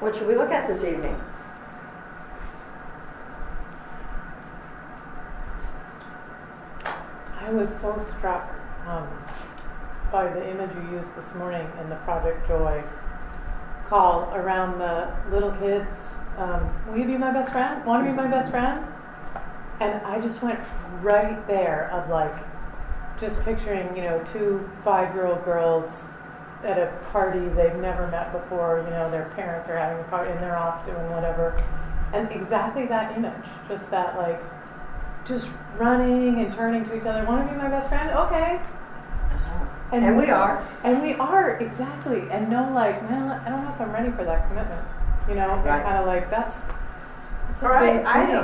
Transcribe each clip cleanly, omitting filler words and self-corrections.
What should we look at this evening? I was so struck by the image you used this morning in the Project Joy call around the little kids. Will you be my best friend? Want to be my best friend? And I just went right there of like, just picturing, 2 5-year-old girls at a party they've never met before, their parents are having a party and they're off doing whatever. And exactly that image, just that like, just running and turning to each other. Want to be my best friend? Okay. And we are. And we are, exactly. And no, like, man, I don't know if I'm ready for that commitment. Right. Kind of like, that's right.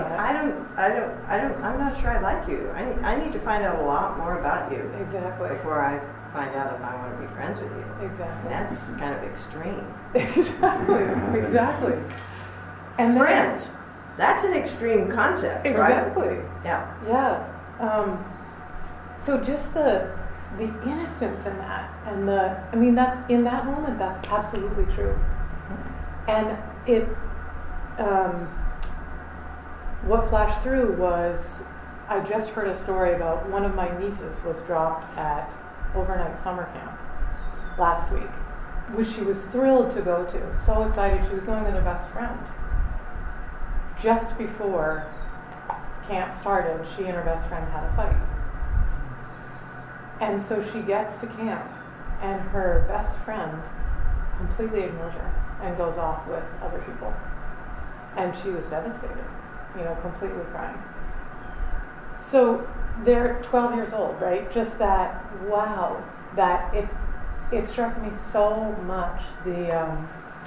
I'm not sure I like you. I need to find out a lot more about you. Exactly. Before I find out if I want to be friends with you. Exactly. That's kind of extreme. Exactly. And friends. That's an extreme concept, exactly. Right? Yeah. Yeah. So just the innocence in that, and that's in that moment. That's absolutely true. And it, what flashed through was, I just heard a story about one of my nieces was dropped at overnight summer camp last week, which she was thrilled to go to. So excited, she was going with her best friend. Just before camp started, she and her best friend had a fight. And so she gets to camp, and her best friend completely ignores her and goes off with other people. And she was devastated, completely crying. So they're 12 years old, right? Just that, wow, that it struck me so much, the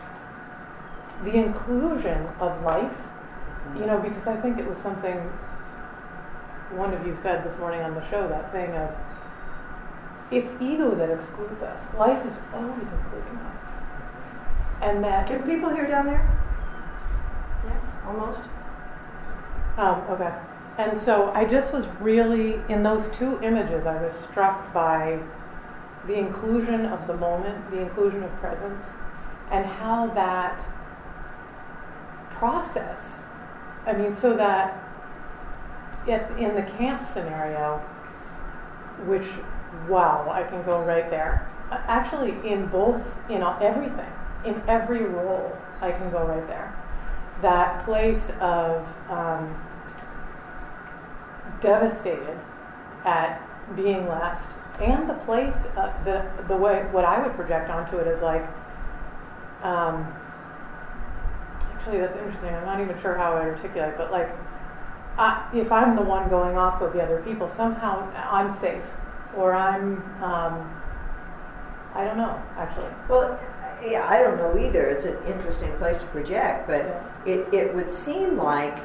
inclusion of life, because I think it was something one of you said this morning on the show, that thing of, it's ego that excludes us. Life is always including us. And that... Are people here down there? Yeah, almost. Okay. And so I just was really, in those 2 images, I was struck by the inclusion of the moment, the inclusion of presence, and how that process, so that in the camp scenario, which, wow, I can go right there. Actually, in everything, in every role, I can go right there. That place of devastated at being left, and the place, the way, what I would project onto it is like, actually that's interesting, I'm not even sure how I articulate, but like, if I'm the one going off with the other people, somehow I'm safe, or I'm, I don't know, actually. Well, yeah, I don't know either. It's an interesting place to project, but it would seem like,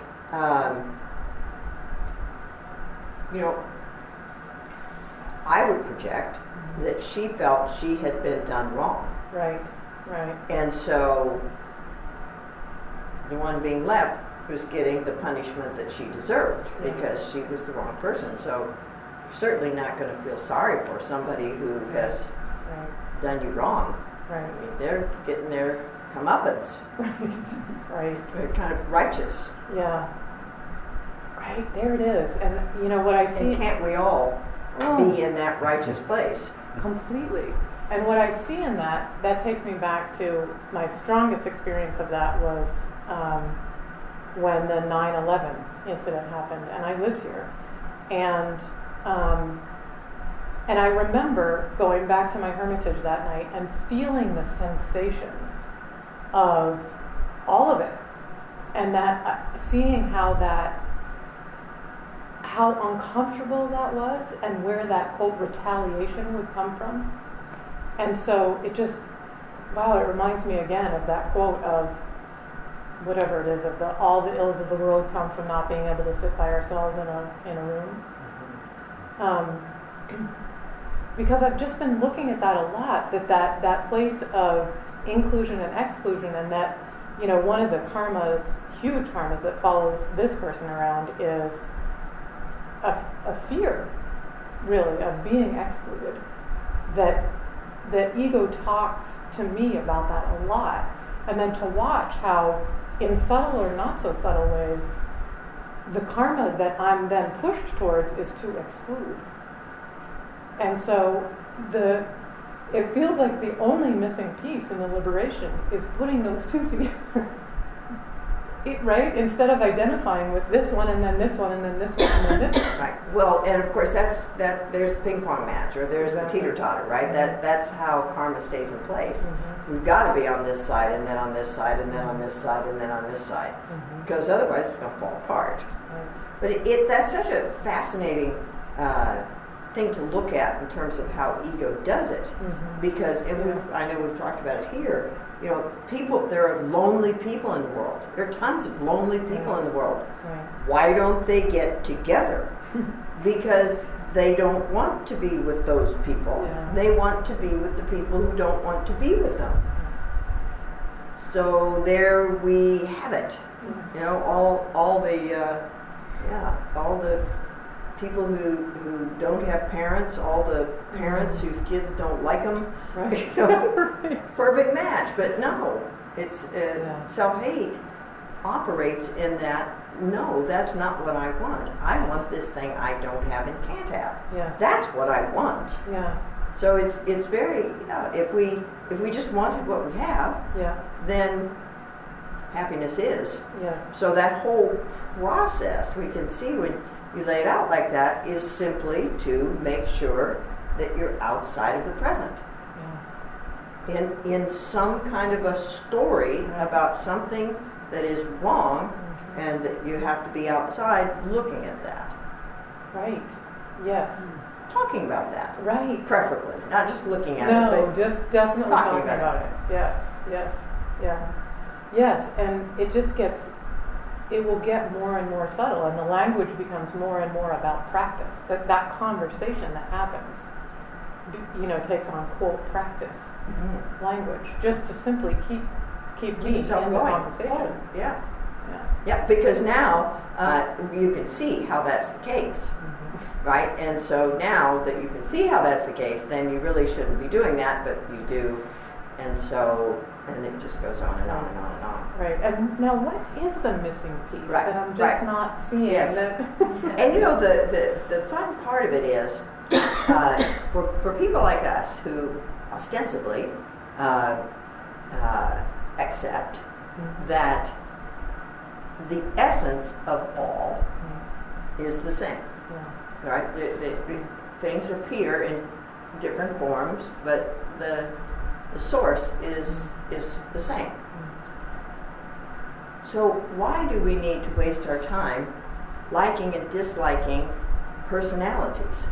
I would project that she felt she had been done wrong. Right. And so the one being left was getting the punishment that she deserved because she was the wrong person. So you're certainly not going to feel sorry for somebody who has done you wrong. Right. I mean, they're getting their comeuppance. Right. They're kind of righteous. Yeah. Right, there it is. And what I see... And can't we all be in that righteous place? Completely. And what I see in that takes me back to my strongest experience of that was when the 9/11 incident happened, and I lived here. And I remember going back to my hermitage that night and feeling the sensations of all of it, and that seeing how uncomfortable that was, and where that quote retaliation would come from. And so it just, wow, it reminds me again of that quote of whatever it is, of all the ills of the world come from not being able to sit by ourselves in a room. Because I've just been looking at that a lot, that place of inclusion and exclusion, and that, one of the huge karmas that follows this person around is a fear, really, of being excluded. That ego talks to me about that a lot. and then to watch how, in subtle or not so subtle ways, the karma that I'm then pushed towards is to exclude. And so it feels like the only missing piece in the liberation is putting those two together. Right? Instead of identifying with this one and then this one and then this one and then this one. Right. Well, and of course there's the ping pong match, or there's the teeter-totter, right? That's how karma stays in place. Mm-hmm. We've got to be on this side and then on this side and then on this side and then on this side. Mm-hmm. Because otherwise it's going to fall apart. Right. But that's such a fascinating thing to look at in terms of how ego does it. Mm-hmm. Because, I know we've talked about it here, there are lonely people in the world. There are tons of lonely people in the world. Right. Why don't they get together? Because they don't want to be with those people. Yeah. They want to be with the people who don't want to be with them. So there we have it. All the people who don't have parents, all the parents whose kids don't like them. Right. Right. Perfect match. But no, it's self-hate operates in that. No, that's not what I want. I want this thing I don't have and can't have. Yeah. That's what I want. Yeah. So it's very if we just wanted what we have, then happiness is. Yes. So that whole process we can see when you lay it out like that is simply to make sure that you're outside of the present. Yeah. In some kind of a story about something that is wrong, and that you have to be outside looking at that. Right. Yes. Talking about that. Right. Preferably. Not just looking at it, No, but just definitely talking about about it. Yeah. Yes. Yeah. Yes, and it will get more and more subtle, and the language becomes more and more about practice. That conversation that happens, takes on quote practice language, just to simply keep me in the conversation. Oh, yeah, because now you can see how that's the case, right? And so now that you can see how that's the case, then you really shouldn't be doing that, but you do, and it just goes on and on and on and on. Right. And now, what is the missing piece that I'm just not seeing? Yes. And the fun part of it is for people like us who ostensibly accept that the essence of all is the same, right? The things appear in different forms, but the source is the same. So why do we need to waste our time liking and disliking personalities?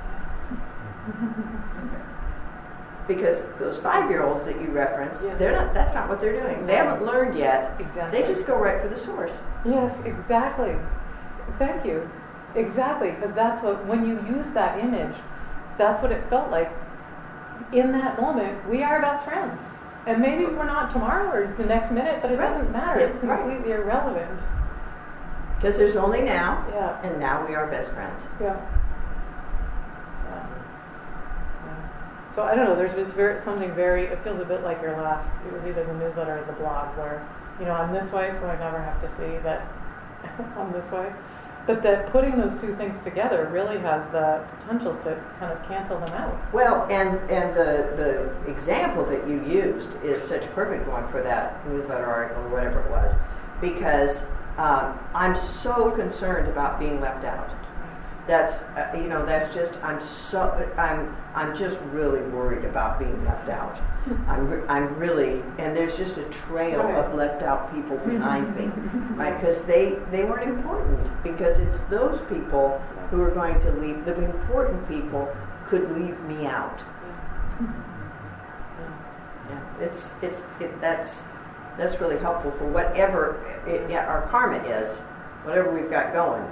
Because those 5-year-olds that you referenced, that's not what they're doing. They haven't learned yet. Exactly. They just go right for the source. Yes, exactly. Thank you. Exactly, because that's when you use that image, that's what it felt like. In that moment, we are best friends. And maybe we're not tomorrow or the next minute, but it doesn't matter. It's completely irrelevant. Because there's only now, Yeah. and now we are best friends. Yeah. So I don't know, there's just something very, it feels a bit like your last, it was either the newsletter or the blog where, I'm this way, so I never have to see that I'm this way. But that putting those two things together really has the potential to kind of cancel them out. Well, and the example that you used is such a perfect one for that newsletter article or whatever it was, because I'm so concerned about being left out. That's that's just I'm just really worried about being left out. I'm really, and there's just a trail of left out people behind me, right? Because they weren't important, because it's those people who are going to leave. The important people could leave me out. That's really helpful for whatever our karma is, whatever we've got going.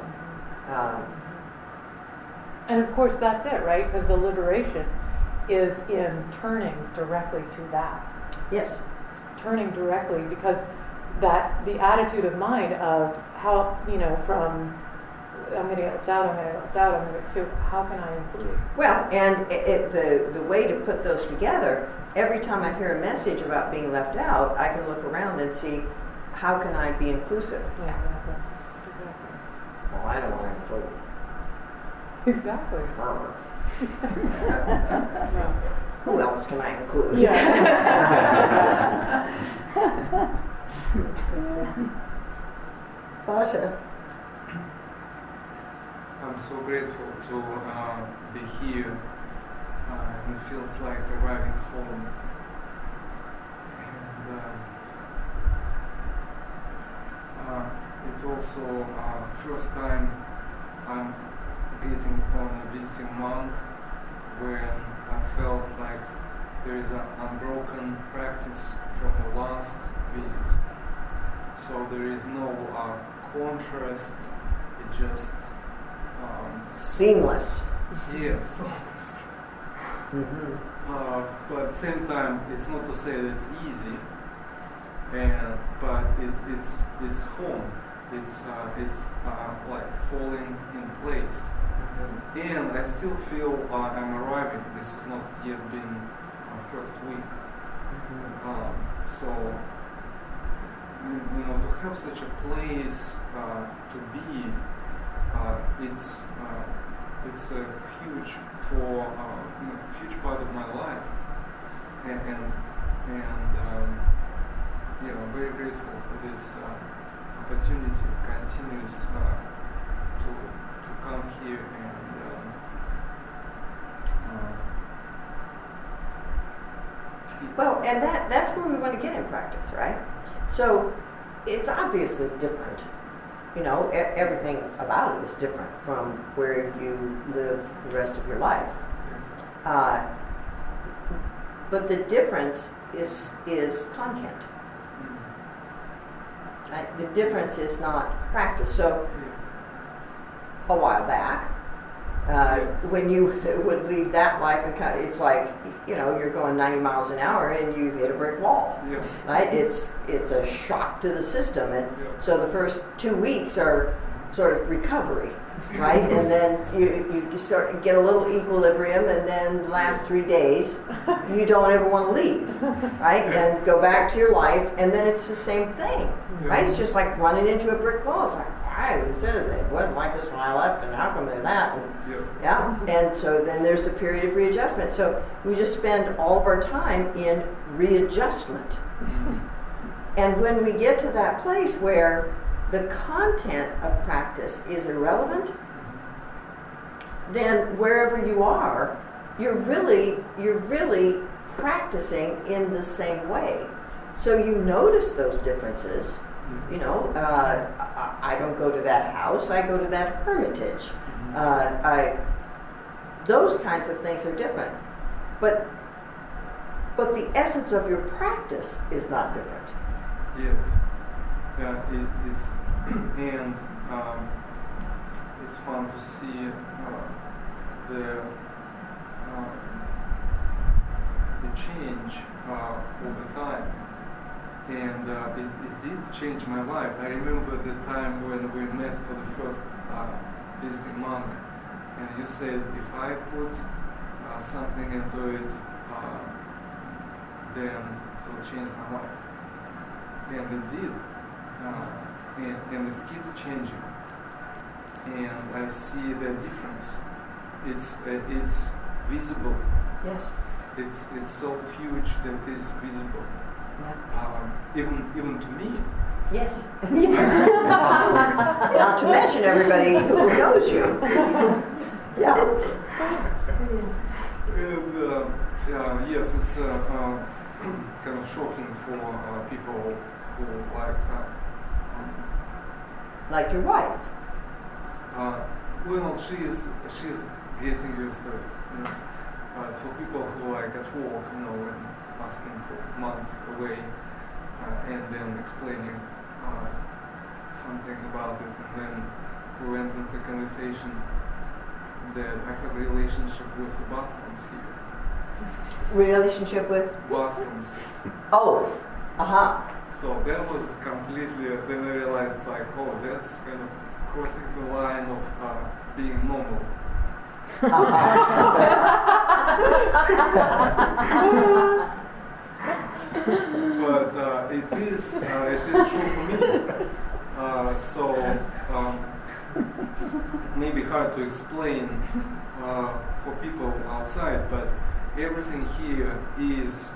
And of course that's it, right? Because the liberation is in turning directly to that. Yes. Turning directly, because the attitude of mind of how, from I'm going to get left out, I'm going to get left out, I'm going to get too. How can I include? Well, and the way to put those together, every time I hear a message about being left out, I can look around and see, how can I be inclusive? Yeah, exactly. Well, I don't want to include Exactly. her. No. Who else can I include? Yeah. Pasha. I'm so grateful to be here. It feels like arriving home. And it's also first time I'm getting on a visiting monk when I felt like there is an unbroken practice from the last visit. So there is no contrast. It just Seamless. yes. Mm-hmm. But at the same time, it's not to say that it's easy, but it's home. It's like falling in place, and I still feel I'm arriving. This has not yet been our first week, so to have such a place to be, it's a huge huge part of my life, and I'm very grateful for this opportunity continues to come here and Well, and that's where we want to get in practice, right? So it's obviously different. Everything about it is different from where you live the rest of your life. But the difference is content. The difference is not practice. So a while back, when you would leave that life, and it's like, you're going 90 miles an hour and you hit a brick wall, right? It's a shock to the system, and so the first 2 weeks are sort of recovery, right? And then you start to get a little equilibrium, and then the last 3 days, you don't ever want to leave, right? And then go back to your life, and then it's the same thing, right? It's just like running into a brick wall. It's like, it wasn't like this when I left, and how come they're that? And so then there's the period of readjustment. So we just spend all of our time in readjustment. And when we get to that place where the content of practice is irrelevant, then wherever you are, you're really practicing in the same way. So you notice those differences. I don't go to that house, I go to that hermitage. Those kinds of things are different. But the essence of your practice is not different. Yes. It is. And it's fun to see the change over time. And it did change my life. I remember the time when we met for the first visiting monk, and you said, if I put something into it, then it will change my life. And it did. And it keeps changing. And I see the difference. It's visible. Yes. It's so huge that it's visible. Even to me. Yes. Not to mention everybody who knows you. Yeah. And, yes, it's kind of shocking for people who like your wife. Well, she's getting used to it. But for people who at work, and asking for months away, and then explaining something about it, and then we went into conversation that I have a relationship with the bathrooms here. Relationship with? Bathrooms. Oh, So that was completely, then I realized like, oh, that's kind of crossing the line of being normal. But it is true for me. So it may be hard to explain for people outside, but everything here is,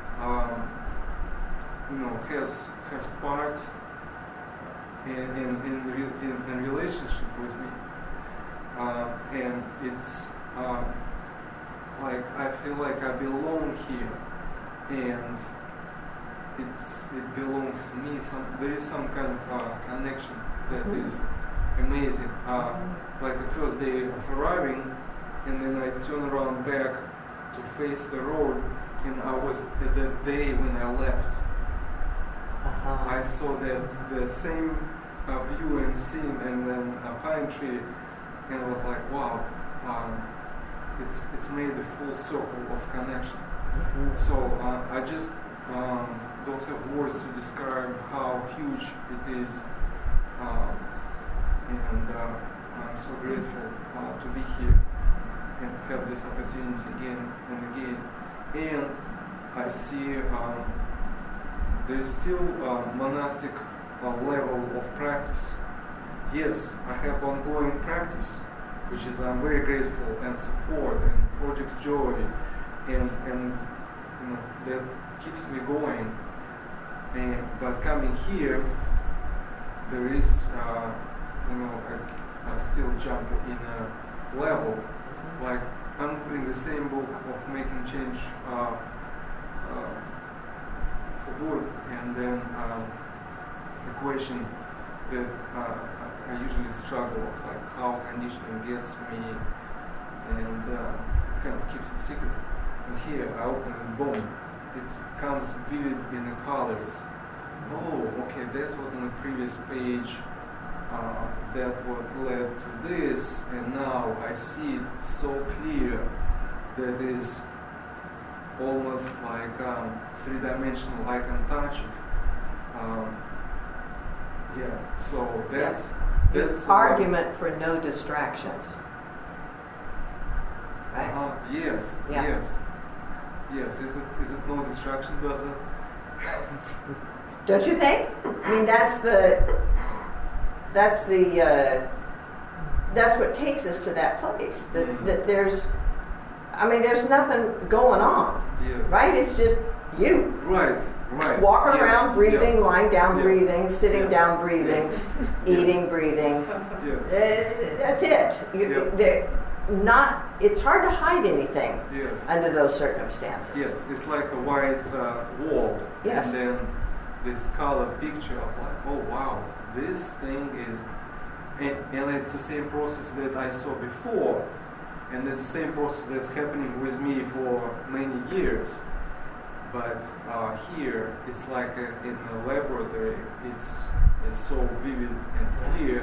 has part in relationship with me, and it's like I feel like I belong here, and it belongs to me. There is some kind of connection that is amazing. Like the first day of arriving, and then I turn around back to face the road, and I was at the day when I left. I saw that the same view and scene, and then a pine tree, and I was like, wow, it's made a full circle of connection. So I just don't have words to describe how huge it is, and I'm so grateful to be here and have this opportunity again and again. And I see there is still a monastic level of practice. Yes, I have ongoing practice, which is I'm very grateful, and support and Project Joy, and that keeps me going. But coming here, there is a still jump in a level. Like I'm reading the same book of Making Change for Good, and then the question that I usually struggle with, like how conditioning gets me, and it kind of keeps it secret. And here I open it, boom, it comes vivid in the colors. Oh, okay, that's what on the previous page that what led to this, and now I see it so clear that is almost like three-dimensional. I can touch it. So that's the argument for no distractions, right? Yes. Is it no distraction? Does it? Don't you think? I mean, that's what takes us to that place. That there's nothing going on. Yes. Right? It's just you. Right. Walking around, breathing, Yeah. lying down, Yeah. breathing, sitting Yeah. down, breathing, Yes. eating, breathing. Yes. That's it. It's hard to hide anything Yes. under those circumstances. Yes, it's like a white wall. Yes. And then this color picture of like, oh wow, this thing is, and it's the same process that I saw before, and it's the same process that's happening with me for many years. But here, it's like in the laboratory, it's so vivid and clear.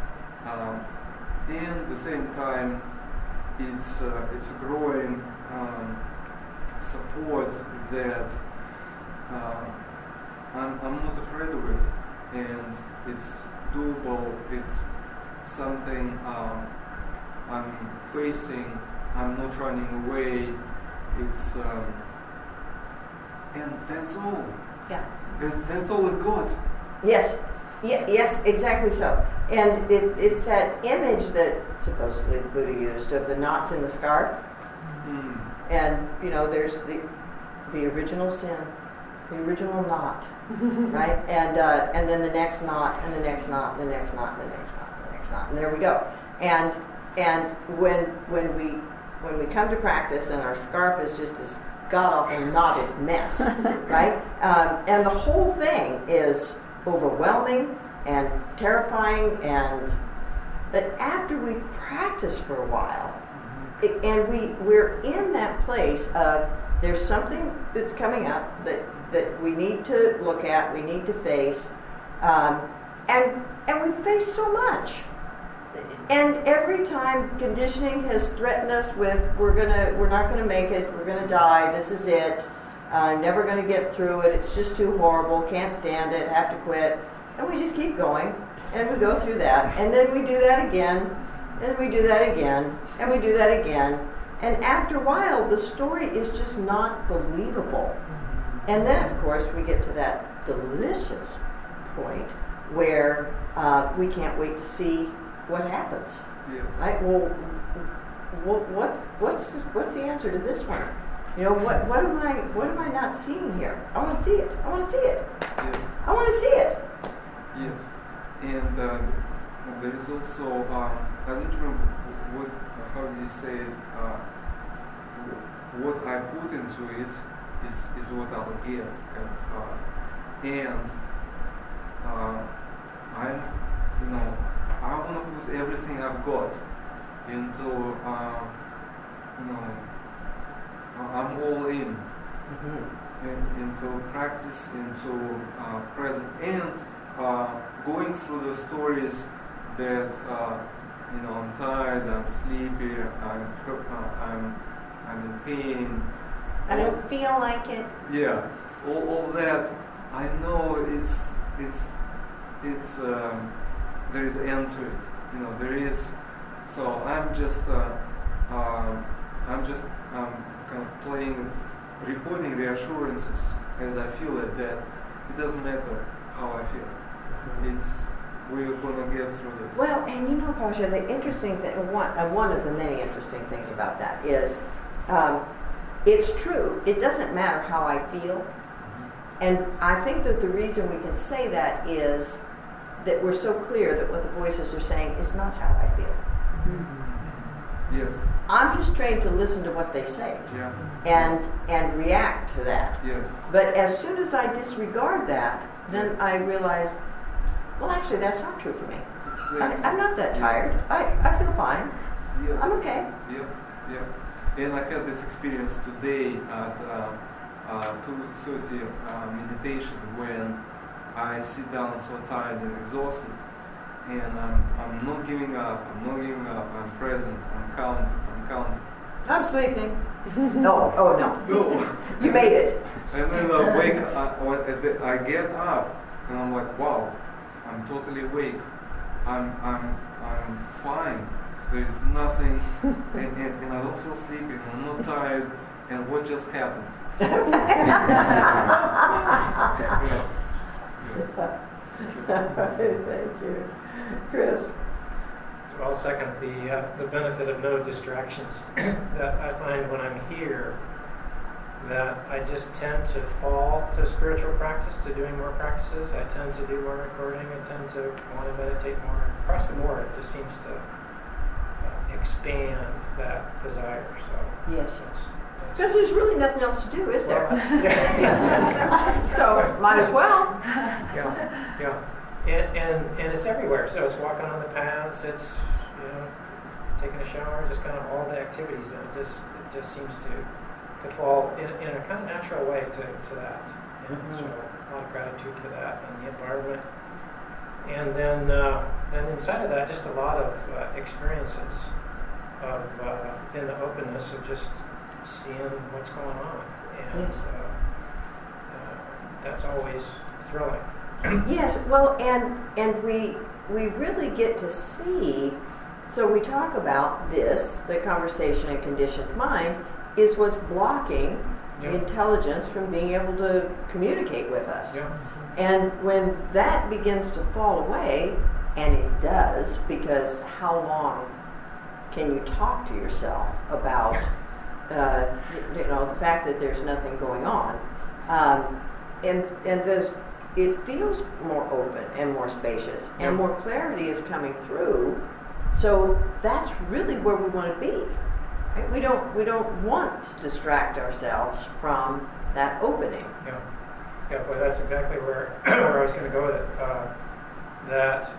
And at the same time, it's a growing support that I'm not afraid of it, and it's doable. It's something I'm facing. I'm not running away. It's and that's all. Yeah. That's all it got. Yes. Yes, exactly so. And it's that image that supposedly the Buddha used of the knots in the scarf. And, there's the original sin, the original knot, right? And then the next knot, and the next knot, and the next knot, and the next knot, and the next knot. And there we go. And when we come to practice and our scarf is just this god-awful knotted mess, right? And the whole thing is overwhelming and terrifying, but after we've practiced for a while, and we're in that place of there's something that's coming up that we need to look at, we need to face, and we face so much. And every time conditioning has threatened us with we're not gonna make it, we're gonna die, this is it, never going to get through it, it's just too horrible, can't stand it, have to quit. And we just keep going, and we go through that, and then we do that again, and we do that again, and we do that again. And after a while, the story is just not believable. And then, of course, we get to that delicious point where we can't wait to see what happens. Yes. Right? Well, what's the answer to this one? You know, what am I not seeing here? I want to see it. I want to see it. Yes. I want to see it. Yes. And there is also, I don't remember how do you say it, what I put into it is what I'll get. And I want to put everything I've got into, I'm all in. Into practice, into present, and going through the stories that I'm tired, I'm sleepy, I'm in pain. I don't feel like it. Yeah, all that. I know it's there is an end to it. There is. So I'm just kind of playing, reporting reassurances as I feel it, that it doesn't matter how I feel. We're going to get through this. Well, and Pasha, the interesting thing, one of the many interesting things about that is, it's true. It doesn't matter how I feel. And I think that the reason we can say that is that we're so clear that what the voices are saying is not how I feel. Yes. I'm just trained to listen to what they say. Yeah. And react to that. Yes. But as soon as I disregard that, then I realize, well, actually, that's not true for me. Exactly. I'm not that tired. I feel fine. Yes. I'm okay. Yeah. And I had this experience today at Susi meditation when I sit down so tired and exhausted, and I'm not giving up. I'm present. I'm counting. I'm sleeping. No. Oh no. No. You made it. And then I get up, and I'm like, wow, I'm totally awake. I'm fine. There is nothing, and I don't feel sleepy. I'm not tired. And what just happened? Thank you, Chris. So I'll second the benefit of no distractions. That I find when I'm here, that I just tend to fall to spiritual practice, to doing more practices. I tend to do more recording. I tend to want to meditate more. Across the board, it just seems to expand that desire. So yes. Because there's really nothing else to do, is there? Well, so might as well. Yeah. And it's everywhere. So it's walking on the paths. It's taking a shower. Just kind of all the activities, and it just seems to fall in a kind of natural way to that. And so a lot of gratitude for that and the environment. And then inside of that, just a lot of experiences of in the openness of just seeing what's going on, and yes. That's always thrilling. Yes, well, and we really get to see. So we talk about this, the conversation and conditioned mind is what's blocking the intelligence from being able to communicate with us. Yeah. And when that begins to fall away, and it does, because how long can you talk to yourself about the fact that there's nothing going on, and it feels more open and more spacious, and more clarity is coming through. So that's really where we want to be. Right? We don't want to distract ourselves from that opening. Yeah, well, that's exactly where I was going to go with it. That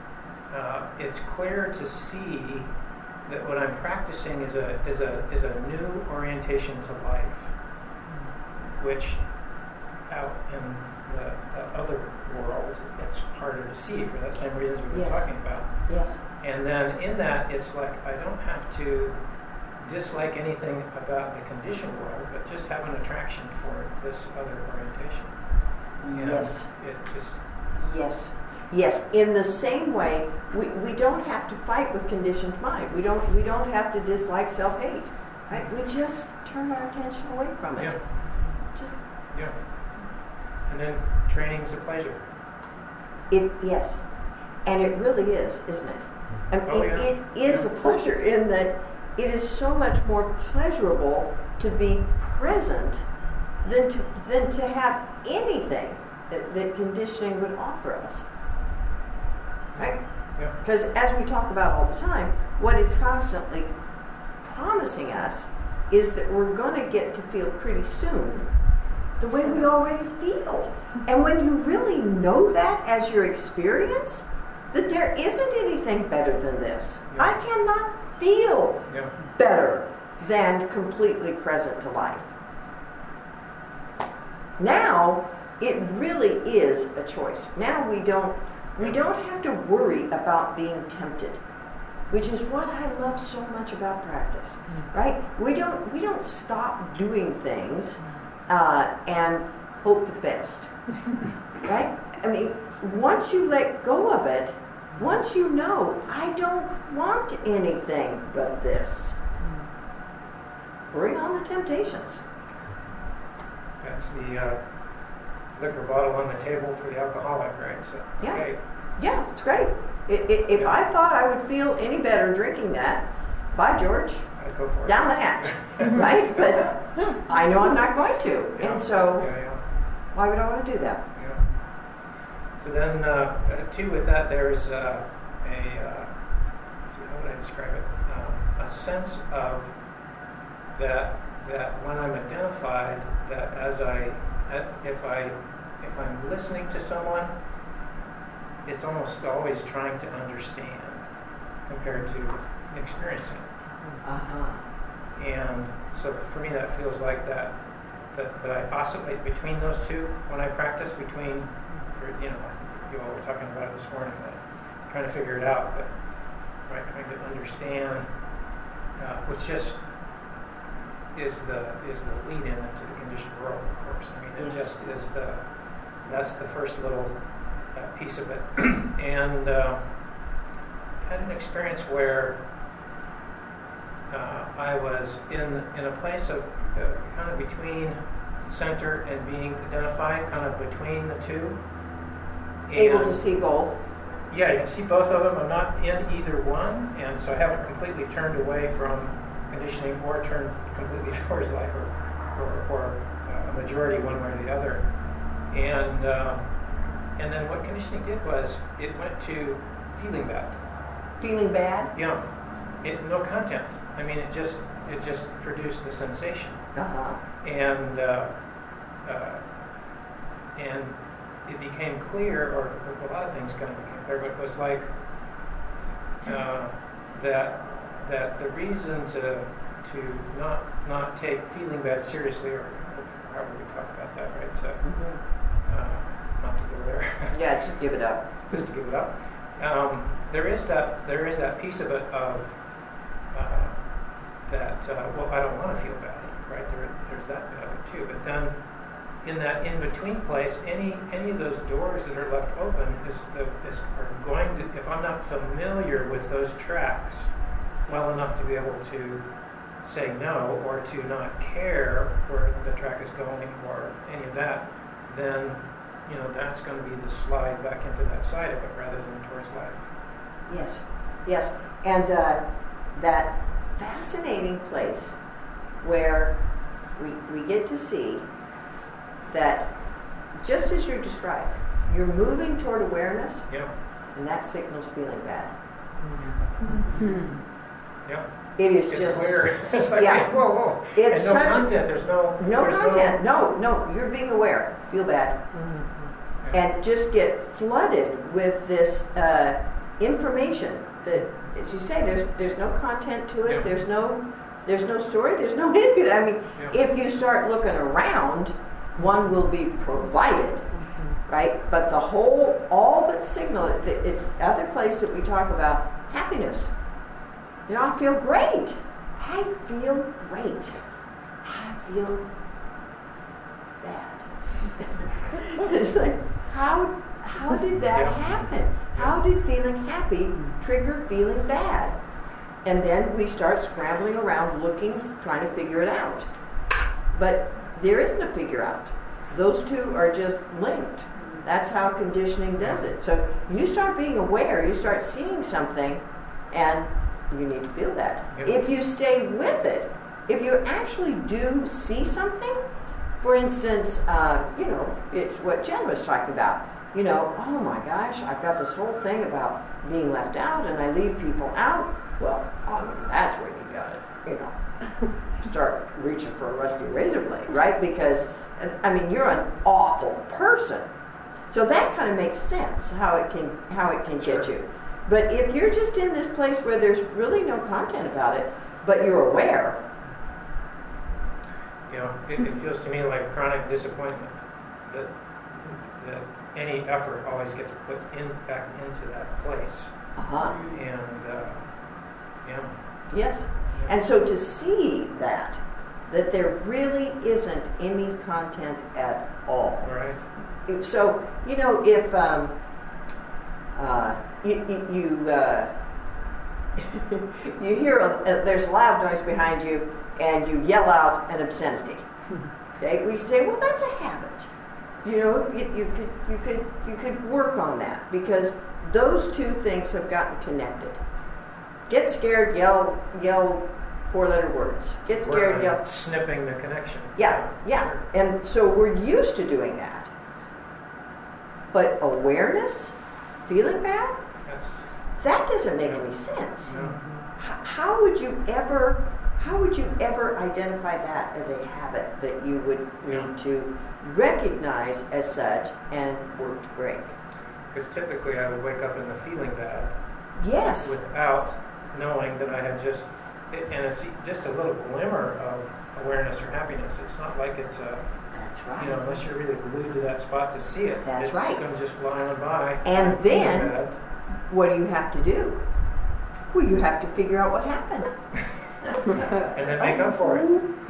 it's clear to see that what I'm practicing is a new orientation to life, which out in the other world it's harder to see for that same reasons we've been talking about. Yes. And then in that, it's like I don't have to dislike anything about the conditioned world, but just have an attraction for this other orientation. Yes. It just Yes. Yes. In the same way, we don't have to fight with conditioned mind. We don't have to dislike self-hate. Right? We just turn our attention away from it. Yeah. Just Yeah. And then training's a pleasure. yes. And it really is, isn't it? I mean, Oh, yeah. it is a pleasure in that it is so much more pleasurable to be present than to have anything that conditioning would offer us. Right? Yeah. Because as we talk about all the time, what it's constantly promising us is that we're going to get to feel pretty soon the way we already feel. And when you really know that as your experience, that there isn't anything better than this. Yeah. I cannot feel Yeah. better than completely present to life. Now, it really is a choice. Now we don't have to worry about being tempted, which is what I love so much about practice. Right? We don't stop doing things and hope for the best. Right? I mean, once you let go of it, once you know, I don't want anything but this, bring on the temptations. That's the liquor bottle on the table for the alcoholic, right? So, Yeah. okay. Yeah, it's great. If I thought I would feel any better drinking that, by George, I'd go for it. down the hatch, right? But I know I'm not going to, Yeah. and so Yeah. why would I want to do that? Yeah. So then, too, with that, there's how would I describe it? A sense of that when I'm identified, that if I'm listening to someone, it's almost always trying to understand compared to experiencing. And so for me, that feels like that I oscillate between those two when I practice, between, you all were talking about it this morning, trying to figure it out, but right, trying to understand, which just is the lead in into the conditioned world, of course. I mean, it Yes. just is that's the first little piece of it. And had an experience where I was in a place of kind of between center and being identified, kind of between the two. Able to And- see both. yeah, you can see both of them. I'm not in either one, and so I haven't completely turned away from conditioning or turned completely towards life or a majority one way or the other. And then what conditioning did was it went to feeling bad. Feeling bad? Yeah, no content. I mean, it just produced the sensation, and it became clear, or a lot of things kind of became clear, but it was like that the reason to not take feeling bad seriously, or however we talk about that, right? Not to go there. Yeah, just give it up. Just to give it up. There is that piece of it of well, I don't want to feel bad, right? There's that bit of it too. But then in that in-between place, any of those doors that are left open are going to, if I'm not familiar with those tracks well enough to be able to say no, or to not care where the track is going or any of that, then that's going to be the slide back into that side of it rather than towards life. Yes. And that fascinating place where we get to see that, just as you described, you're moving toward awareness, Yeah. and that signals feeling bad. Yeah. It is It's just clear. It's like, yeah. Whoa. It's And no such content. There's no content. No, you're being aware. Feel bad. And just get flooded with this information that, as you say, there's no content to it. Yeah. There's no story. There's no anything. I mean, Yeah. if you start looking around, one will be provided, right? But all that signal, it's the other place that we talk about happiness. I feel great. I feel great. I feel bad. It's like, how did that happen? How did feeling happy trigger feeling bad? And then we start scrambling around looking, trying to figure it out. But there isn't a figure out. Those two are just linked. That's how conditioning does it. So you start being aware, you start seeing something, and you need to feel that. Yep. If you stay with it, if you actually do see something, for instance, it's what Jen was talking about. Oh my gosh, I've got this whole thing about being left out and I leave people out. Well, that's where you got to, start reaching for a rusty razor blade, right? Because, you're an awful person. So that kind of makes sense how it can get you. But if you're just in this place where there's really no content about it, but you're aware. It feels to me like chronic disappointment that any effort always gets put back into that place. And Yes. And so to see that there really isn't any content at all. Right. So, if you hear there's a loud noise behind you and you yell out an obscenity. Okay? We say, well, that's a habit. You could work on that because those two things have gotten connected. Get scared, yell 4-letter words. Get scared, yell. Snipping the connection. Yeah. And so we're used to doing that. But awareness, feeling bad, that doesn't make any sense. No. How would you ever identify that as a habit that you would need to recognize as such and work to break? Because typically I would wake up in the feeling bad. Yes. Without knowing that I had and it's just a little glimmer of awareness or happiness. It's not like it's a. That's right. Unless you're really glued to that spot to see it. That's right. It's going to just fly on by. And then, what do you have to do? Well, you have to figure out what happened. And then make up for it.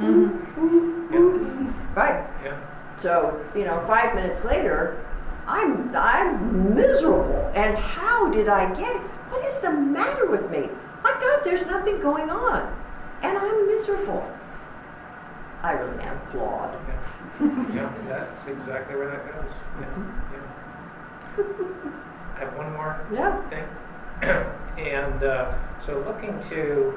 Right. Yeah. So, 5 minutes later, I'm miserable. And how did I get it? What is the matter with me? My God, there's nothing going on. And I'm miserable. I really am flawed. Yeah, that's exactly where that goes. Yeah. I have one more thing. And so looking to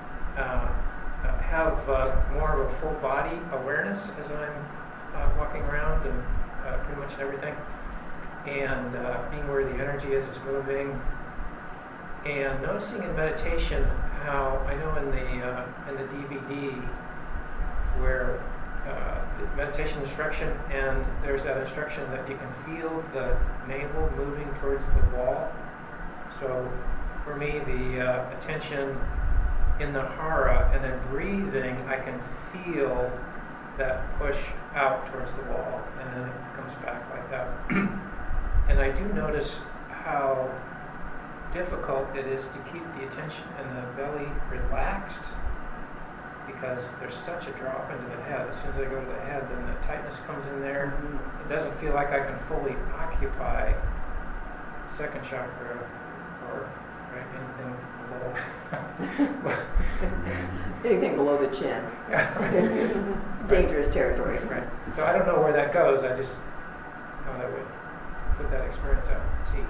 have more of a full body awareness as I'm walking around and pretty much everything. And being where the energy is moving. And noticing in meditation how I know in the DVD where the meditation instruction, and there's that instruction that you can feel the navel moving towards the wall. So for me, the attention in the hara and then breathing, I can feel that push out towards the wall, and then it comes back like that. And I do notice how difficult it is to keep the attention and the belly relaxed because there's such a drop into the head. As soon as I go to the head, then the tightness comes in there. It doesn't feel like I can fully occupy second chakra or anything below. Anything below the chin. Dangerous territory. Right. So I don't know where that goes. I just thought I would put that experience out and see.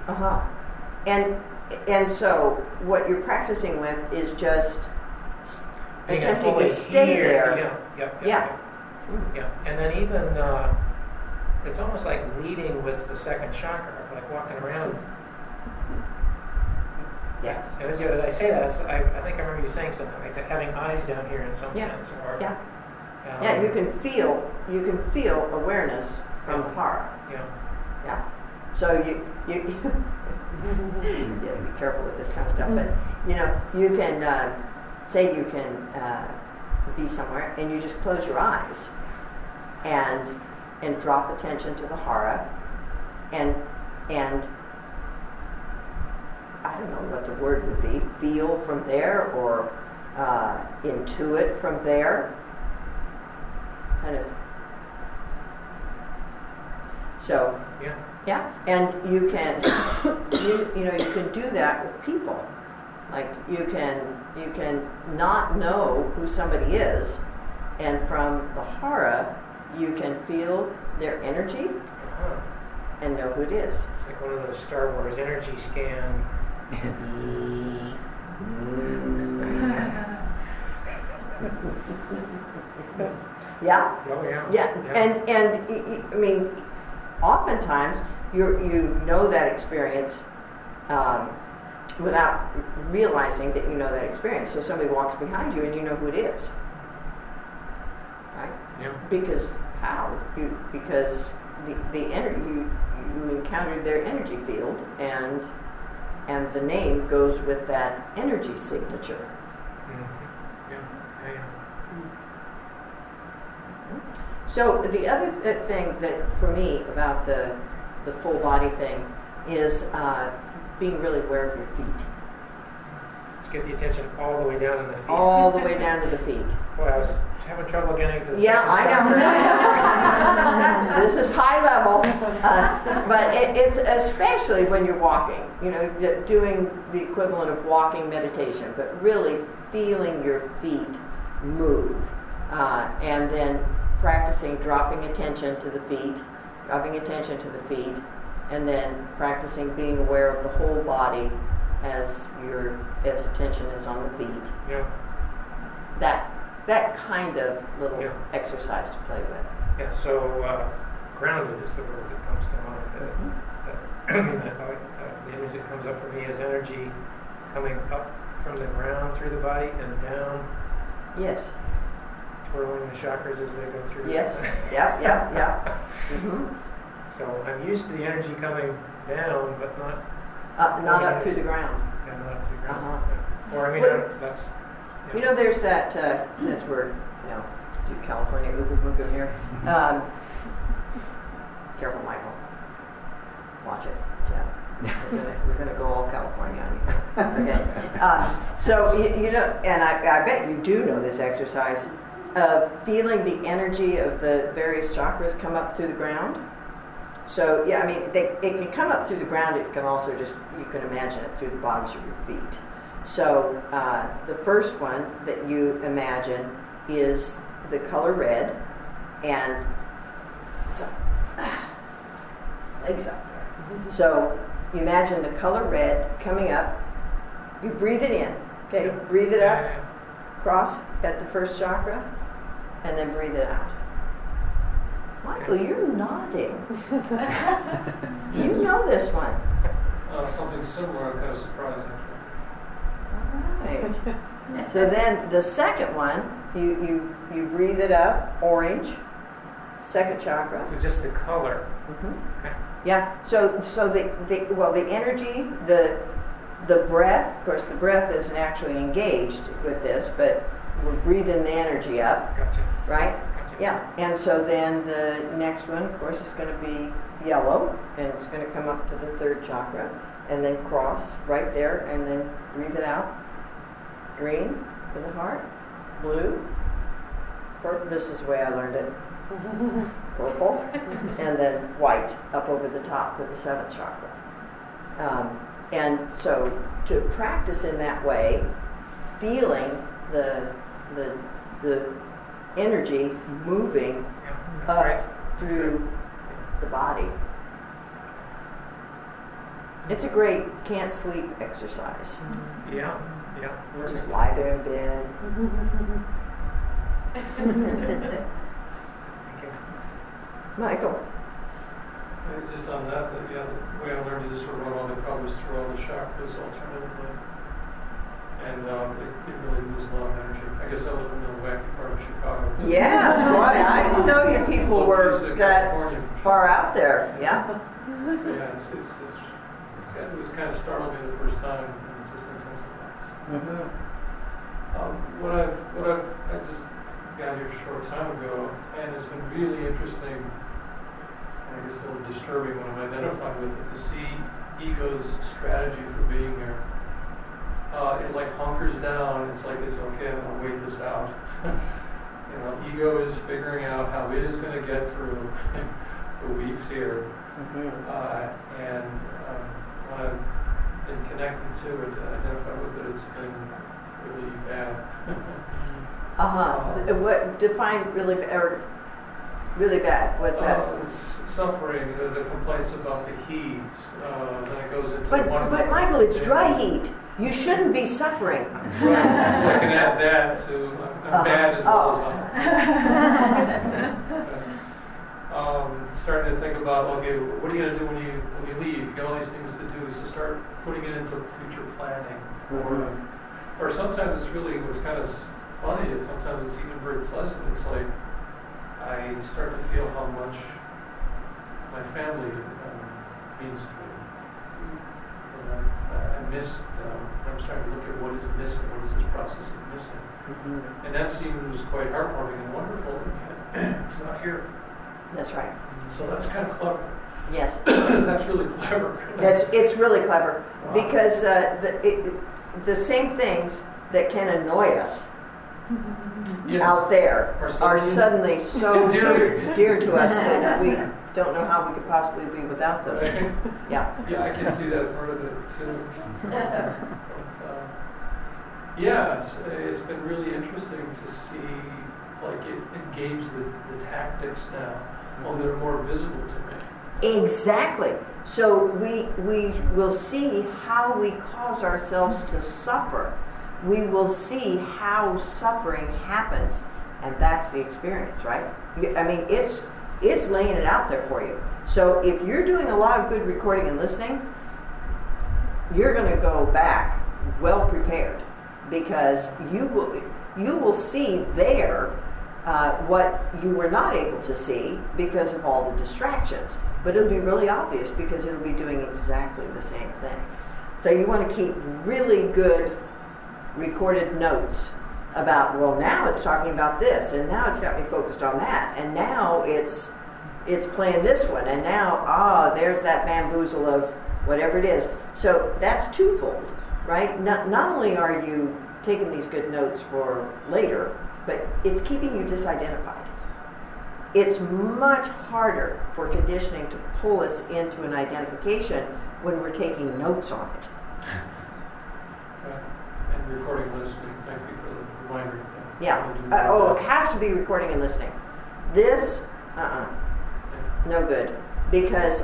And so what you're practicing with is just Being attempting to stay here. there. Yeah. And then even it's almost like leading with the second chakra, like walking around. Yes. And as I say that, I think I remember you saying something like that, having eyes down here in some sense. Or, you can feel awareness from the heart. Yeah. So you be careful with this kind of stuff. But you can say you can be somewhere, and you just close your eyes and drop attention to the hara, and I don't know what the word would be. Feel from there, or intuit from there. Kind of. So, yeah, and you can, you can do that with people. Like you can not know who somebody is, and from the hara, you can feel their energy and know who it is. It's like one of those Star Wars energy scan. Yeah. Oh yeah. Yeah, and I mean, oftentimes you know that experience without realizing that you know that experience. So somebody walks behind you and you know who it is, right? Yeah. Because how? Because the energy you encountered their energy field, and the name goes with that energy signature. Mm-hmm. Yeah. So the other thing that for me about the full body thing is being really aware of your feet. Let's get the attention all the way down to the feet. All the way down to the feet. Boy, I was having trouble getting to the Yeah, I know. This is high level, but it's especially when you're walking. Doing the equivalent of walking meditation, but really feeling your feet move, and then practicing dropping attention to the feet, and then practicing being aware of the whole body as attention is on the feet. Yeah. That kind of little exercise to play with. Yeah. So grounded is the word that comes to mind. The image that comes up for me is energy coming up from the ground through the body and down. Yes. Twirling the chakras as they go through. Yes. Yeah. Mm-hmm. So I'm used to the energy coming down, but not up through the ground. Yeah, not up through the ground. Uh-huh. Or I mean, Well, that's. There's that. Since we're do California Uber Boogum here. Careful, Michael. Watch it. Yeah. We're gonna go all California on you. Okay. So and I bet you do know this exercise of feeling the energy of the various chakras come up through the ground. So yeah, I mean, it can come up through the ground. It can also you can imagine it through the bottoms of your feet. So the first one that you imagine is the color red, and so legs up there. So you imagine the color red coming up. You breathe it in. Okay, breathe it up, cross at the first chakra, and then breathe it out. Michael, you're nodding. You know this one. Something similar, kind of surprising. All right. So then the second one, you breathe it up, orange, second chakra. So just the color. Mm-hmm. Okay. Yeah. So the energy, the breath. Of course, the breath isn't actually engaged with this, but we're breathing the energy up. Gotcha. Right. Yeah, and so then the next one, of course, is going to be yellow, and it's going to come up to the third chakra, and then cross right there, and then breathe it out. Green for the heart, blue, purple, this is the way I learned it, purple, and then white up over the top for the seventh chakra. And so to practice in that way, feeling the energy moving up through the body. It's a great can't sleep exercise. Yeah. You just lie there in bed. Michael. Just on that, the way I learned it is sort of run all the colors through all the chakras alternatively. And it really moves a lot of energy. I guess I live in the wacky part of Chicago. Yeah, boy, I didn't know you people were that far out there. Yeah. Yeah, it was kind of startled me the first time, and it just intensifies. Mm-hmm. I just got here a short time ago, and it's been really interesting, I guess a little disturbing when I'm identifying with it, to see ego's strategy for being here. like hunkers down. It's like it's okay. I'm gonna wait this out. You know, ego is figuring out how it is going to get through the weeks here, and when I've been connected to it, identified with it, it's been really bad. What define really or really bad? What's that? Suffering, the complaints about the heat. Then it goes into But Michael, it's dry heat. You shouldn't be suffering. Right. So I can add that to bad as well as starting to think about, okay, what are you going to do when you leave? You got all these things to do, so start putting it into future planning. Or sometimes it's really what's kind of funny is sometimes it's even very pleasant. It's like I start to feel how much my family means to me. I miss them. I'm starting to look at what is missing, what is this process of missing. And that seems quite heartwarming and wonderful, and it's not here. That's right. So that's kind of clever. Yes. That's really clever. It's really clever. Wow. Because the same things that can annoy us out there are suddenly so dear to us that we don't know how we could possibly be without them. Right? Yeah. Yeah, I can see that part of it too. It's been really interesting to see, like, it engage the tactics now. Well, they're more visible to me. Exactly. So we will see how we cause ourselves to suffer. We will see how suffering happens, and that's the experience, right? I mean, it's laying it out there for you. So if you're doing a lot of good recording and listening, you're going to go back well prepared, because you will see there what you were not able to see because of all the distractions. But it'll be really obvious because it'll be doing exactly the same thing. So you want to keep really good recorded notes about, well, now it's talking about this, and now it's got me focused on that, and now it's playing this one, and now, there's that bamboozle of whatever it is. So that's twofold, right? Not only are you taking these good notes for later, but it's keeping you disidentified. It's much harder for conditioning to pull us into an identification when we're taking notes on it. And recording listening. Thank you for the reminder. Yeah. It has to be recording and listening. This, no good. Because,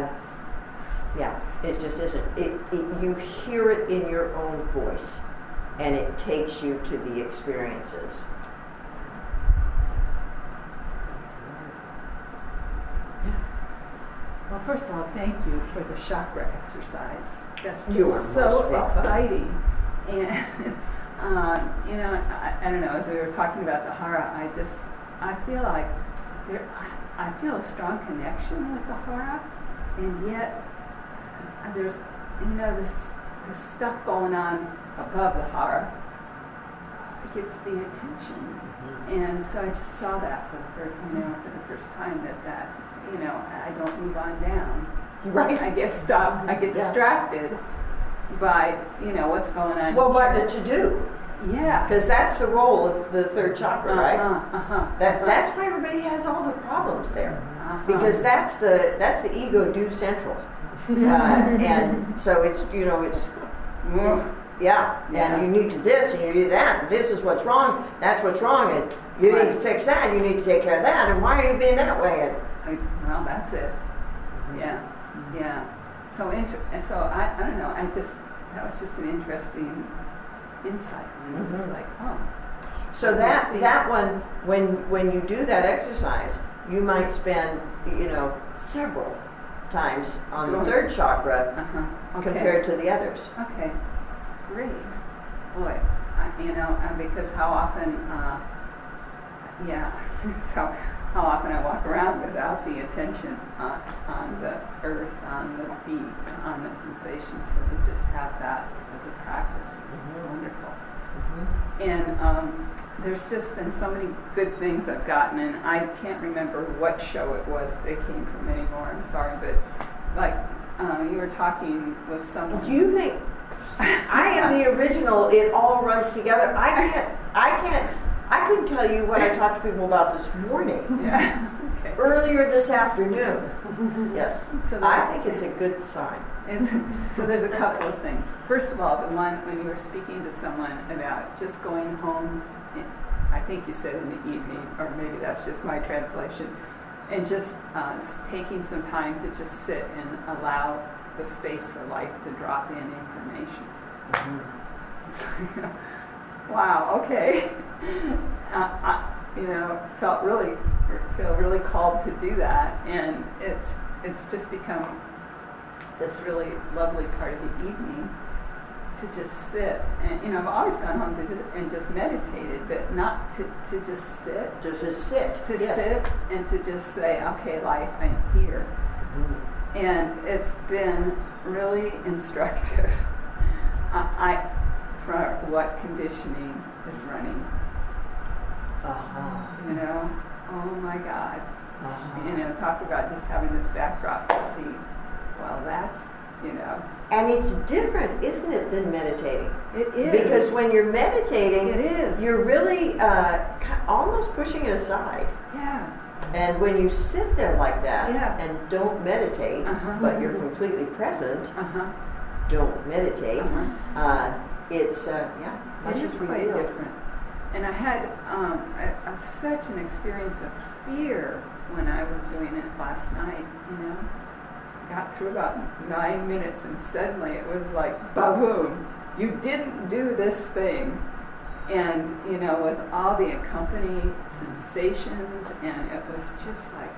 it just isn't. You hear it in your own voice, and it takes you to the experiences. Well, first of all, thank you for the chakra exercise. That's just You are so most welcome. exciting. And, I don't know, as we were talking about the hara, I feel like I feel a strong connection with the hara, and yet there's, this stuff going on above the hara gets the attention. And so I just saw that for the first time that I don't move on down. Right. I get stopped. I get distracted by what's going on. Well, by the to-do. Yeah. Because that's the role of the third chakra, right? That's why everybody has all the problems there. Because that's the ego do central. And so it's and you need to this and you need that, and this is what's wrong, that's what's wrong, and you need to fix that, you need to take care of that, and why are you being that way? Well, that's it. Yeah. So I don't know. That was just an interesting insight. And it's like, So that one, when you do that exercise, you might spend several times on the third chakra compared to the others. Okay, great. Boy, because how often, so how often I walk around without the attention on the earth, on the feet, on the sensations. So to just have that as a practice is wonderful. And there's just been so many good things I've gotten, and I can't remember what show it was they came from anymore. I'm sorry, but like you were talking with someone. Do you think I am the original. It all runs together. I couldn't tell you what I talked to people about this morning. Yeah. Okay. Earlier this afternoon. Yes. So I think it's a good sign. So there's a couple of things. First of all, the one when you were speaking to someone about just going home, I think you said in the evening, or maybe that's just my translation, and just taking some time to just sit and allow the space for life to drop in information. Mm-hmm. Wow, okay. I feel really called to do that, and it's just become this really lovely part of the evening to just sit. And I've always gone home to just meditated, but not to just sit. Just to sit. To yes. sit and to just say, okay, life, I'm here. Mm-hmm. And it's been really instructive. For what conditioning is running. Oh my God. Talk about just having this backdrop to see, well, that's, And it's different, isn't it, than meditating? It is. Because when you're meditating, it is. You're really almost pushing it aside. Yeah. And when you sit there like that and don't meditate, but you're completely present, don't meditate, it's, much it is quite different. And I had such an experience of fear when I was doing it last night, Got through about 9 minutes and suddenly it was like, ba-boom, you didn't do this thing. And, with all the accompanying sensations, and it was just like,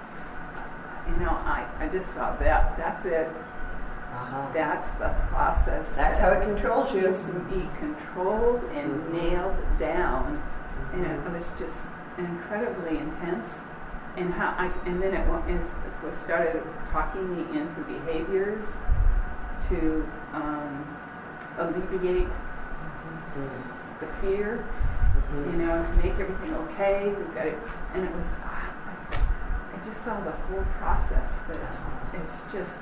I just thought that's it. That's the process. That's how it controls you. To be controlled and nailed down. And it was just incredibly intense. And then it was started talking me into behaviors to alleviate the fear, to make everything okay. We've got it, and it was. I just saw the whole process. That it's just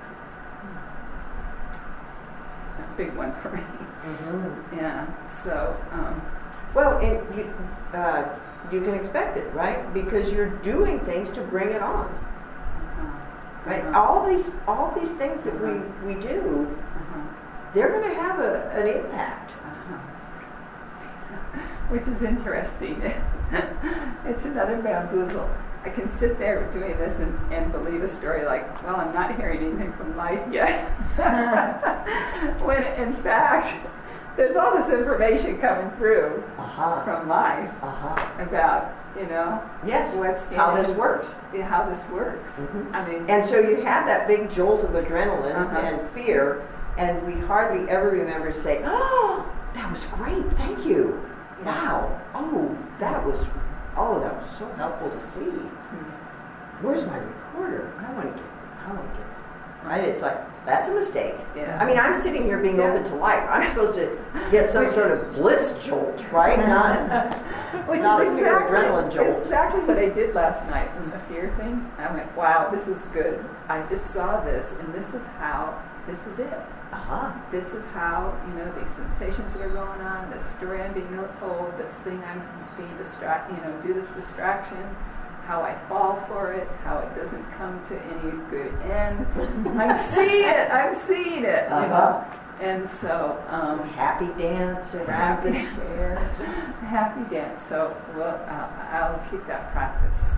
a big one for me. Yeah. So. Well, and you can expect it, right? Because you're doing things to bring it on. Right? All these things that we do, they're going to have an impact. Which is interesting. It's another bamboozle. I can sit there doing this and believe a story like, well, I'm not hearing anything from life yet. When in fact, there's all this information coming through from life about, yes, how this works. How this works. I mean, and so you have that big jolt of adrenaline and fear, and we hardly ever remember to say, "Oh, that was great, thank you." Wow. Oh, that was so helpful to see. Where's my recorder? I want to get right. It's like that's a mistake. Yeah. I mean, I'm sitting here being open to life. I'm supposed to get some sort of bliss jolt, right? Not a fear adrenaline jolt. Exactly what I did last night in the fear thing. I went, wow, this is good. I just saw this, and this is it. This is how, these sensations that are going on, this story I'm being told, this thing I'm being do this distraction, how I fall for it, how it doesn't come to any good end. I'm seeing it, And so... happy dance around the chair. Happy dance. So, I'll keep that practice.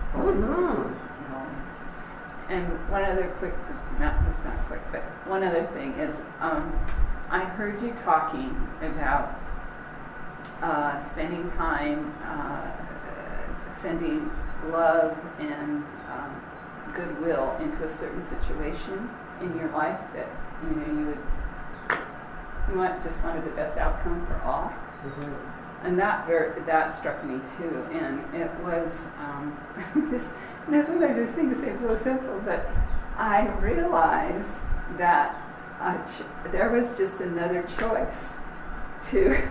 And one other it's not quick, but one other thing is, I heard you talking about spending time sending love and goodwill into a certain situation in your life that you wanted the best outcome for all. And that struck me too. And it was sometimes these things seem so simple, but I realized that there was just another choice to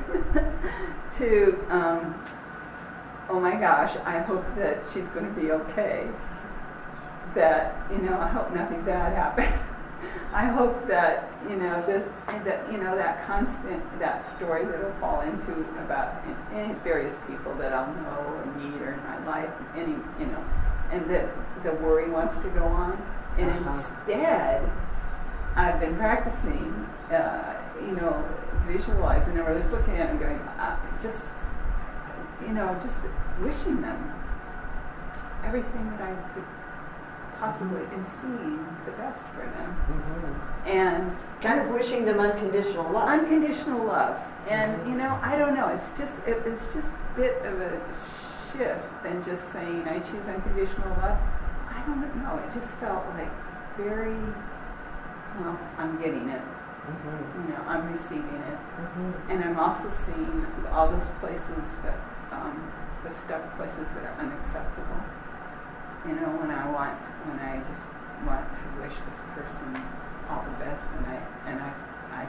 oh my gosh, I hope that she's going to be okay. That I hope nothing bad happens. I hope that that constant, that story that I'll fall into about any various people that I'll know or meet or in my life, and that the worry wants to go on, and instead, I've been practicing, visualizing, or just looking at it and going, just wishing them everything that I could possibly, and seeing the best for them. Mm-hmm. And kind of wishing them unconditional love. Unconditional love. And, I don't know, it's just a bit of a shift than just saying, I choose unconditional love. I don't know, it just felt like very, I'm getting it. Mm-hmm. I'm receiving it. Mm-hmm. And I'm also seeing all those places that, the stuck places that are unacceptable. When I just want to wish this person all the best, and I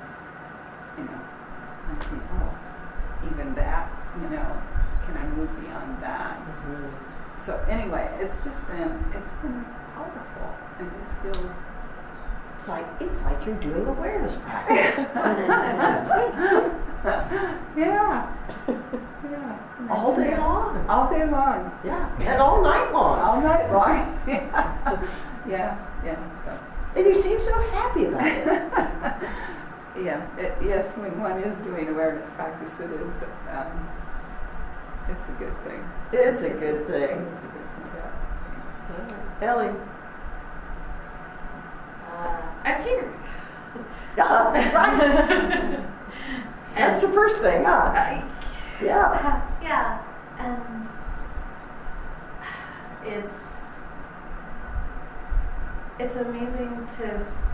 see, even that, can I move beyond that? Mm-hmm. So anyway, it's been powerful, and it just feels. It's like you're doing awareness practice. Yeah. All day long. All day long. Yeah. And all night long. All night long. Yeah. So. And you seem so happy about it. Yeah. Yes, when one is doing awareness practice, it is. It's a good thing. It's a good thing. It's a good thing. Yeah. Ellie. I'm here. Right. That's the first thing, huh? Yeah. Yeah, and it's amazing to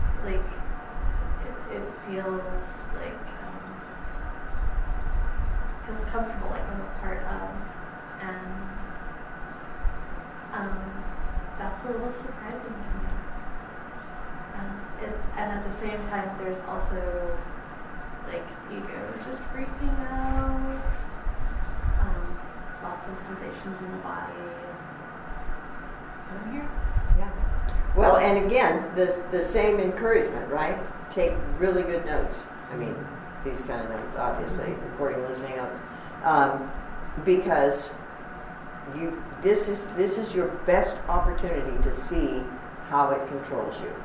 it feels like feels comfortable, like I'm a part of, and that's a little surprising to me. And at the same time, there's also ego just freaking out, lots of sensations in the body. I'm here. Yeah. Well, and again, the same encouragement, right? Take really good notes. I mean, these kind of notes, obviously, recording, listening notes, because this is your best opportunity to see how it controls you.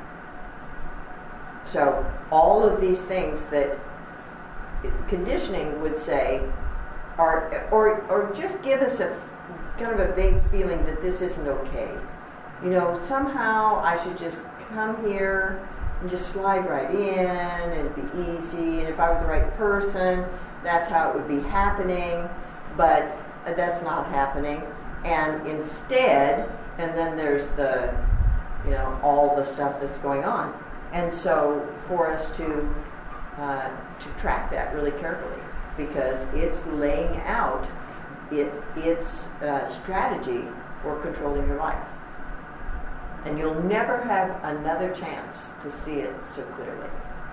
So all of these things that conditioning would say or just give us a kind of a vague feeling that this isn't okay. Somehow I should just come here and just slide right in and it'd be easy, and if I were the right person, that's how it would be happening, but that's not happening. And instead, and then there's the, all the stuff that's going on. And so for us to track that really carefully, because it's laying out its strategy for controlling your life. And you'll never have another chance to see it so clearly.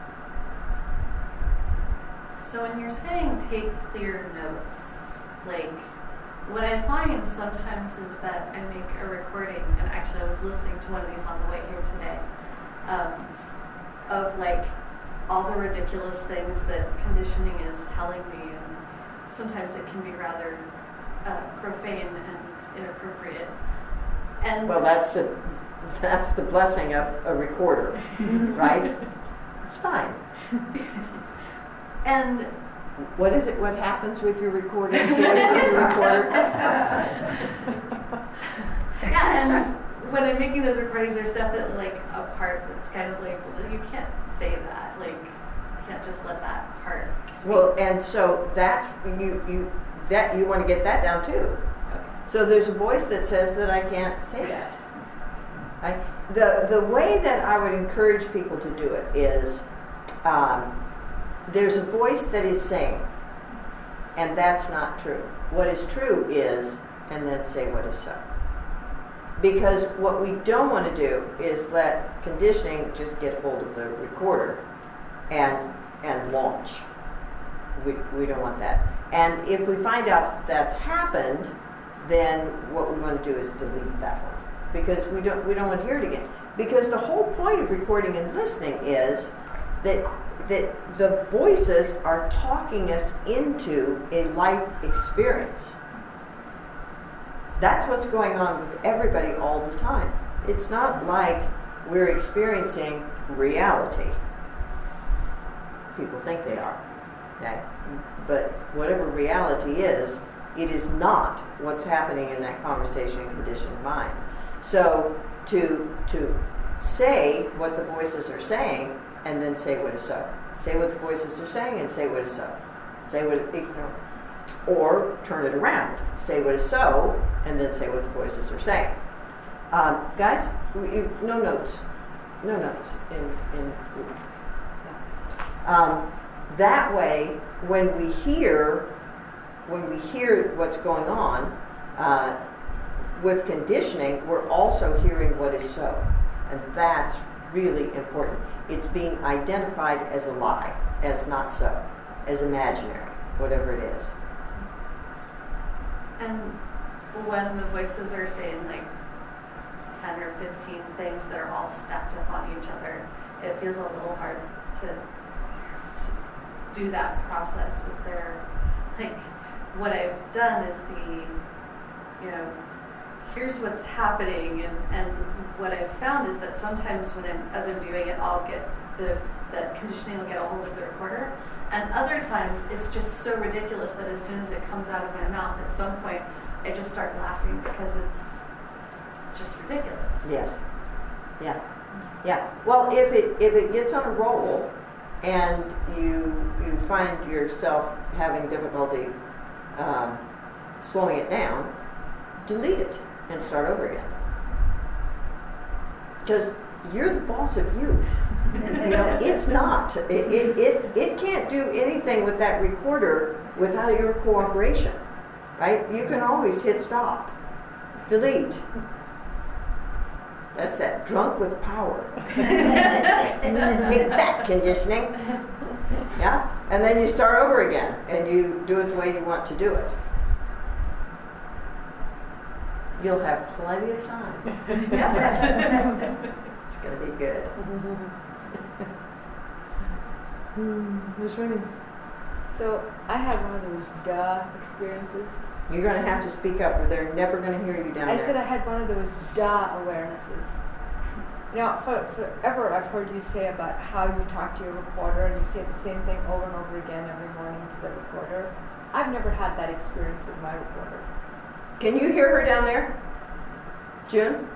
So when you're saying take clear notes, what I find sometimes is that I make a recording, and actually I was listening to one of these on the way here today, of all the ridiculous things that conditioning is telling me, and sometimes it can be rather profane and inappropriate. And well, that's the blessing of a recorder, right? It's fine. And what is it? What happens with your recording? Recorder? Yeah, and when I'm making those recordings, there's definitely a part that's kind of well, you can't say that. You can't just let that part speak. Well, and so that's you want to get that down too. Okay. So there's a voice that says that I can't say that. The way that I would encourage people to do it is there's a voice that is saying, and that's not true. What is true is, and then say what is so. Because what we don't want to do is let conditioning just get hold of the recorder and launch. We don't want that. And if we find out that's happened, then what we want to do is delete that one, because we don't want to hear it again. Because the whole point of recording and listening is that the voices are talking us into a life experience. That's what's going on with everybody all the time. It's not like we're experiencing reality. People think they are. Okay? But whatever reality is, it is not what's happening in that conversation conditioned mind. So to say what the voices are saying and then say what is so. Say what the voices are saying and say what is so. Say what or turn it around. Say what is so and then say what the voices are saying. Guys, no notes. No notes. That way, when we hear what's going on with conditioning, we're also hearing what is so. And that's really important. It's being identified as a lie, as not so, as imaginary, whatever it is. And when the voices are saying like 10 or 15 things that are all stacked up on each other, it feels a little hard to do that process. Is there, like, what I've done is here's what's happening, and what I've found is that sometimes as I'm doing it, I'll get the conditioning will get a hold of the recorder, and other times it's just so ridiculous that as soon as it comes out of my mouth, at some point I just start laughing because it's just ridiculous. Yes. Yeah. Well, if it gets on a roll and you find yourself having difficulty slowing it down, delete it and start over again. Because you're the boss of you. It's not. It can't do anything with that recorder without your cooperation, right? You can always hit stop, delete. That's that drunk with power. Take that, conditioning. Yeah? And then you start over again, and you do it the way you want to do it. You'll have plenty of time. It's going to be good. Who's ready? So I had one of those duh experiences. You're going to have to speak up, or they're never going to hear you down there. I said I had one of those duh awarenesses. Now, forever I've heard you say about how you talk to your recorder, and you say the same thing over and over again every morning to the recorder. I've never had that experience with my recorder. Can you hear her down there? June?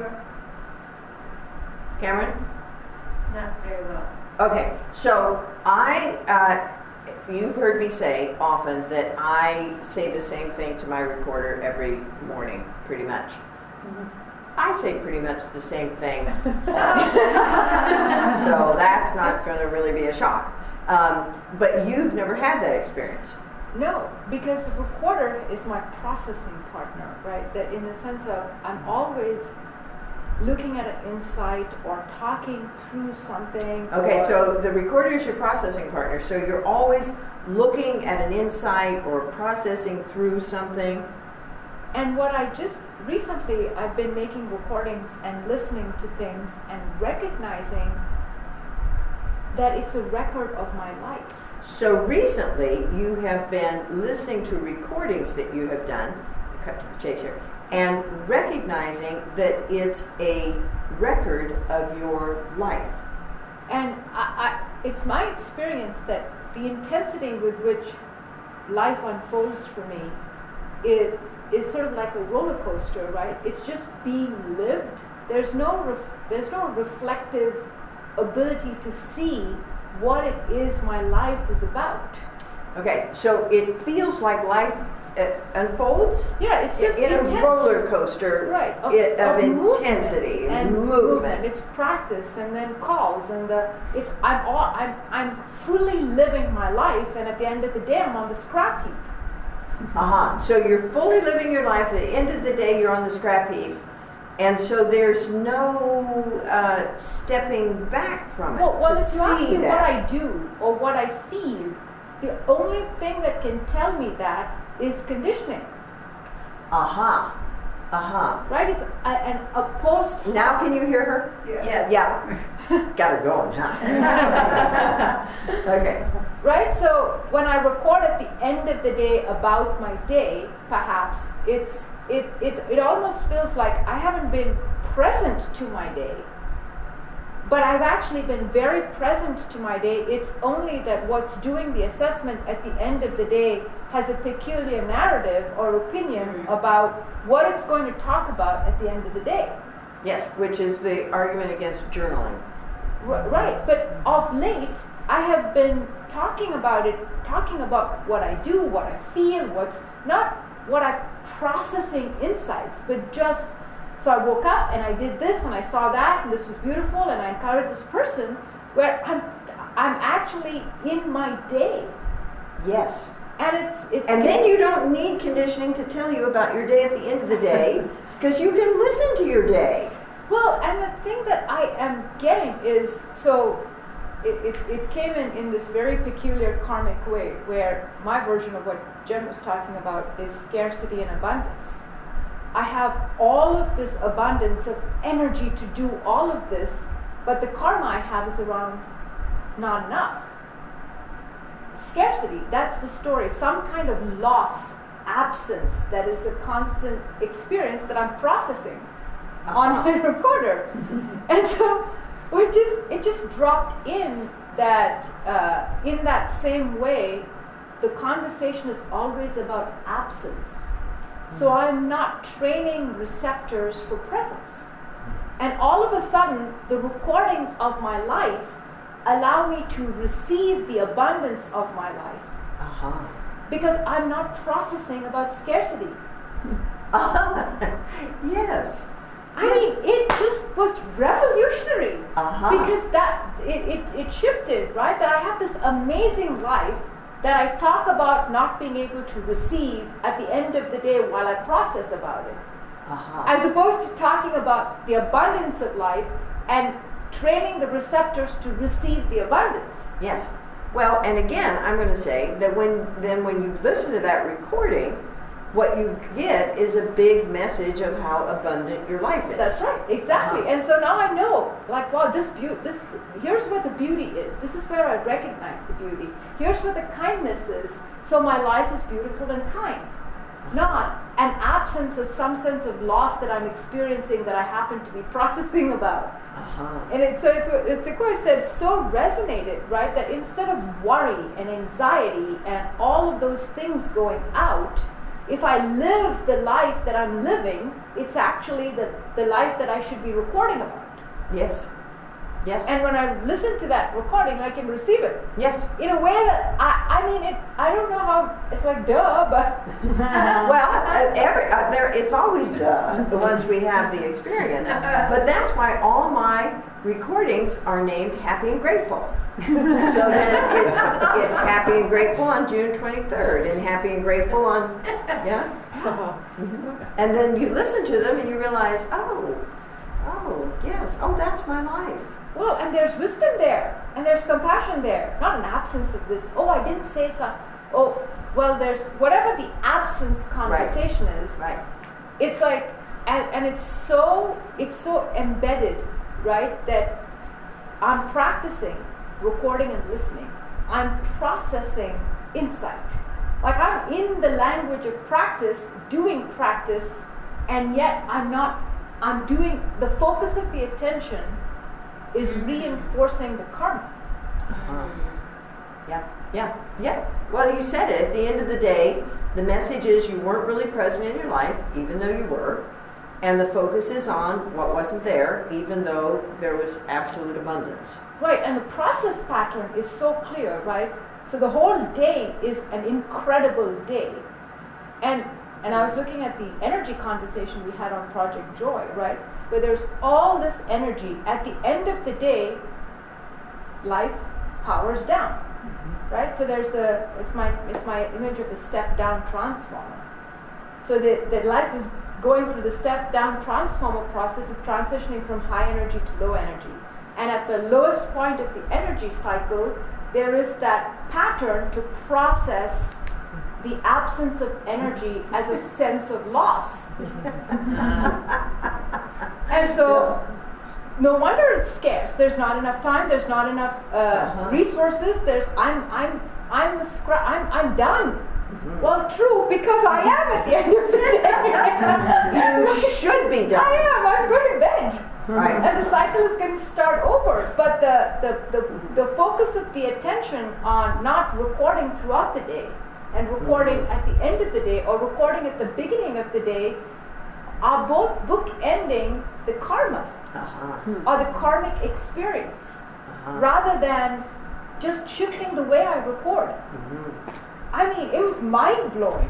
Cameron? Not very well. Okay, so you've heard me say often that I say the same thing to my recorder every morning, pretty much. Mm-hmm. I say pretty much the same thing. So that's not going to really be a shock. But you've never had that experience. No, because the recorder is my processing partner, right? That in the sense of I'm always looking at an insight or talking through something. Okay, so the recorder is your processing partner. So you're always looking at an insight or processing through something. And what I just recently, I've been making recordings and listening to things and recognizing that it's a record of my life. So recently, you have been listening to recordings that you have done, cut to the chase here, and recognizing that it's a record of your life. And it's my experience that the intensity with which life unfolds for me is sort of like a roller coaster, right? It's just being lived. There's no reflective ability to see what it is my life is about. Okay, so it feels like life unfolds? Yeah, it's just in intense. A roller coaster, right, of intensity and movement. It's practice and then calls and I'm fully living my life, and at the end of the day I'm on the scrap heap. So you're fully living your life. At the end of the day, you're on the scrap heap. And so there's no stepping back from it well, to if you ask see me that. what I do or what I feel, the only thing that can tell me that is conditioning. right? It's a post. Now can you hear her? Yes. Yeah. Got her going, huh? Okay. Right? So when I record at the end of the day about my day, perhaps it almost feels like I haven't been present to my day. But I've actually been very present to my day. It's only that what's doing the assessment at the end of the day has a peculiar narrative or opinion about what it's going to talk about at the end of the day. Yes, which is the argument against journaling. Right, but of late, I have been talking about what I do, what I feel, what's not what I'm processing insights, but just, so I woke up and I did this and I saw that and this was beautiful and I encountered this person, where I'm actually in my day. Yes. And it's and then you don't need conditioning to tell you about your day at the end of the day, because you can listen to your day. Well, and the thing that I am getting is, so it came in this very peculiar karmic way, where my version of what Jen was talking about is scarcity and abundance. I have all of this abundance of energy to do all of this, but the karma I have is around not enough. Scarcity, that's the story. Some kind of loss, absence, that is a constant experience that I'm processing on my recorder. And so it just dropped in that same way, the conversation is always about absence. So I'm not training receptors for presence. And all of a sudden, the recordings of my life allow me to receive the abundance of my life. Because I'm not processing about scarcity. Yes. I mean, it just was revolutionary. Because it shifted, right? That I have this amazing life that I talk about not being able to receive at the end of the day while I process about it. As opposed to talking about the abundance of life and training the receptors to receive the abundance. Yes. Well, and again, I'm going to say that when you listen to that recording, what you get is a big message of how abundant your life is. That's right, exactly. And so now I know, like, wow, here's what the beauty is. This is where I recognize the beauty. Here's what the kindness is. So my life is beautiful and kind. Not an absence of some sense of loss that I'm experiencing that I happen to be processing about. And it's like what I said, so resonated, right? That instead of worry and anxiety and all of those things going out, if I live the life that I'm living, it's actually the life that I should be recording about. Yes. Yes. And when I listen to that recording, I can receive it. Yes. In a way that, I don't know how, it's like duh, but... Well, it's always duh, once we have the experience. But that's why all my recordings are named Happy and Grateful. So then it's Happy and Grateful on June 23rd, and Happy and Grateful on, And then you listen to them and you realize, yes, that's my life. Well, and there's wisdom there, and there's compassion there, not an absence of wisdom. Oh, I didn't say so. Oh, well, there's whatever the absence conversation is. Right. It's like, and it's so embedded, right? That I'm practicing recording and listening. I'm processing insight. Like I'm in the language of practice, doing practice, and yet I'm doing, the focus of the attention is reinforcing the karma. Yeah. Well, you said it. At the end of the day, the message is you weren't really present in your life, even though you were. And the focus is on what wasn't there, even though there was absolute abundance. Right, and the process pattern is so clear, right? So the whole day is an incredible day. And I was looking at the energy conversation we had on Project Joy, right? Where there's all this energy. At the end of the day, life powers down, right? So there's it's my image of a step down transformer. So that life is going through the step down transformer process of transitioning from high energy to low energy. And at the lowest point of the energy cycle, there is that pattern to process the absence of energy as a sense of loss. And so, no wonder it's scarce. There's not enough time. There's not enough resources. I'm done. Well, true, because I am at the end of the day. You should be done. I am. I'm going to bed. Right. And the cycle is going to start over. But the focus of the attention on not recording throughout the day and recording at the end of the day or recording at the beginning of the day are both bookending the karma or the karmic experience rather than just shifting the way I record. I mean, it was mind-blowing.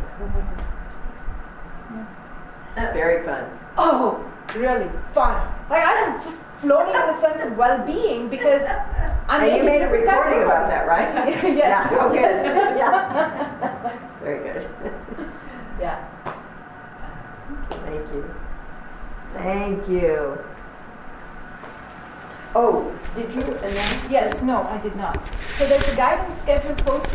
Very fun. Oh, really fun. Like, I'm just floating in a sense of well-being because I'm And you made a different recording kind of about that, right? Yes. Yeah, okay. Yes. Yeah. Very good. Yeah. Thank you. Thank you. Oh, did you announce? Yes, no, I did not. So there's a guidance schedule posted